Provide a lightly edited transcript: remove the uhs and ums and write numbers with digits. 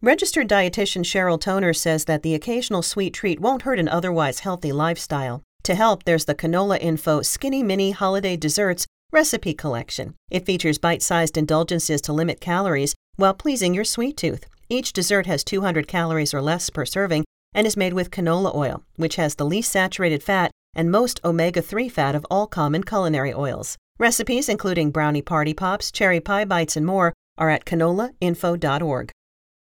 Registered dietitian Cheryl Toner says that the occasional sweet treat won't hurt an otherwise healthy lifestyle. To help, there's the Canola Info Skinny Mini Holiday Desserts Recipe Collection. It features bite-sized indulgences to limit calories while pleasing your sweet tooth. Each dessert has 200 calories or less per serving and is made with canola oil, which has the least saturated fat and most omega-3 fat of all common culinary oils. Recipes including brownie party pops, cherry pie bites, and more are at canolainfo.org.